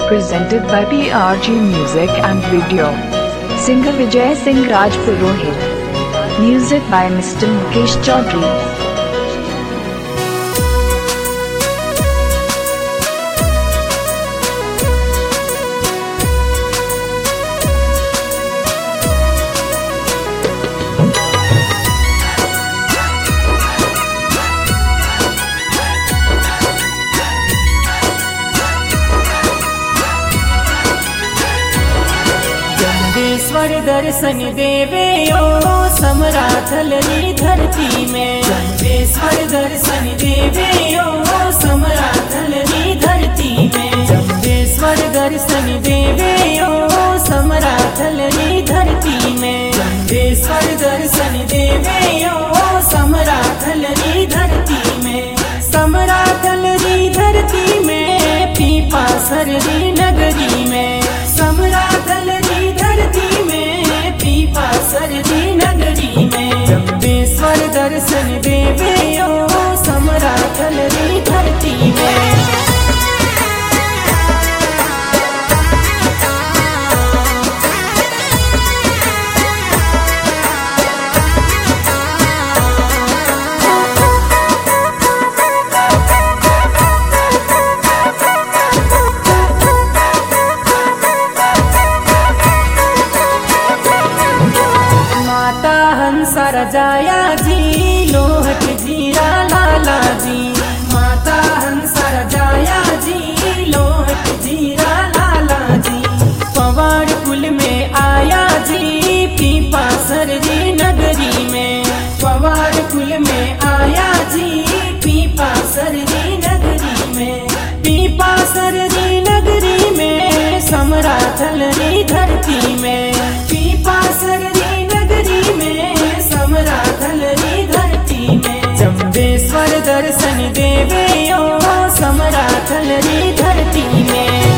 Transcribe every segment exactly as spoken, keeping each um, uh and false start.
Presented by P R G Music and Video. Singer Vijay Singh Rajpurohit. Music by Mister Mukesh Chaudhary. Jambheshwar दर्शन देवे ओ समराथलनी धरती में। जम्बेश्वर दर्शन देवे ओ समराथलनी धरती में। जम्बेश्वर दर्शन देवे ओ समराथलनी धरती में। जम्बेश्वर दर्शन देवे ओ समराथलनी धरती में। समराथलनी धरती में पीपा सरली नगरी में। समराथलनी धरती में पीपा सरली नगरी में। जम्बेश्वर दर्शन देवे ओ समराथलनी धरती में। हंसा जाया जी लोहट जीरा लाला जी। माता हंसा जाया जी लोहट जीरा लाला जी। पवाड़ कुल में आया जी पीपा सरली नगरी में। पवाड़ कुल में आया जी पीपा सरली नगरी में। पीपा सरली नगरी में समराथलनी धरती में। पीपा सरली नगरी में समराथलनी धरती में। जम्बेश्वर दर्शन देवे ओ समराथलनी धरती में।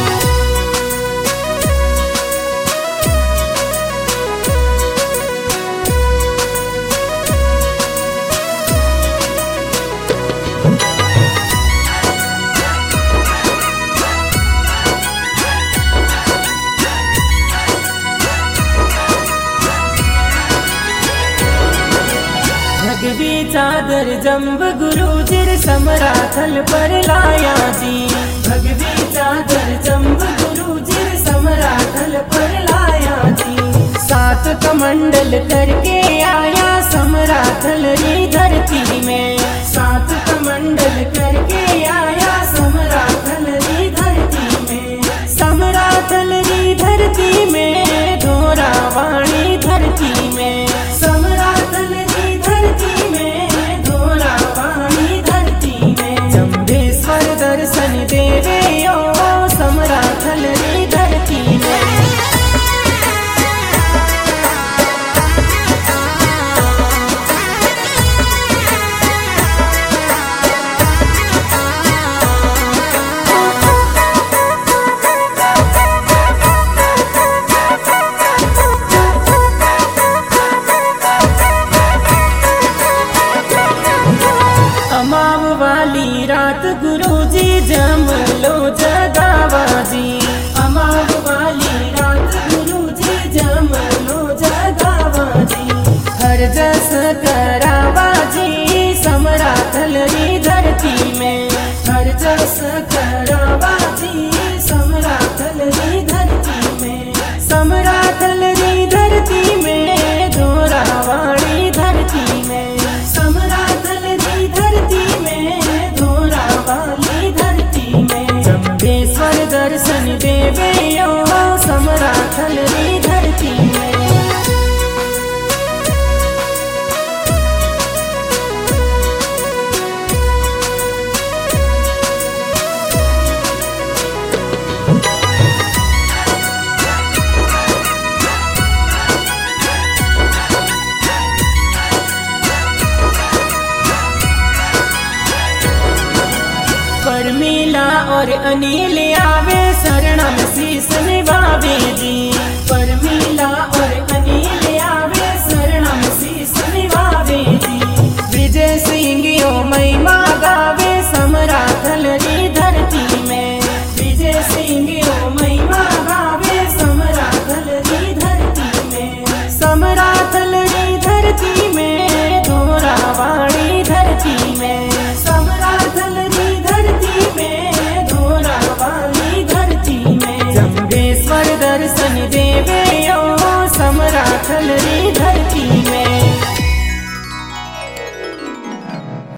भगवी चादर जम्ब गुरुजिर समराथल पर लाया जी। भगवी चादर जम्ब गुरुजिर समराथल पर लाया जी। सात कमंडल करके आया समराथलनी धरती में। सात कमंडल करके आया समराथलनी धरती में। समराथलनी धरती में धोरा वाणी धरती में। समराथलनी धरती में धोरा वाणी धरती में। जम्बेश्वर दर्शन देवे ओ समराथलनी धरती में। अमाव वाली रात गुरुजी जम लो जगावा जी। अमाव वाली रात गुरुजी जम लो जगावा जी। हर जस करावा जी समराथलनी धरती में। हर जस करावा जी समराथलनी धरती में। समराथलनी धरती में धोरा वाणी धरती में। समराथलनी धरती में धोरा वाली धरती में। जम्बेश्वर दर्शन देवे ओ समराथलनी धरती में। परमीला और अनिल आवे शरणम शीस निभावे जी।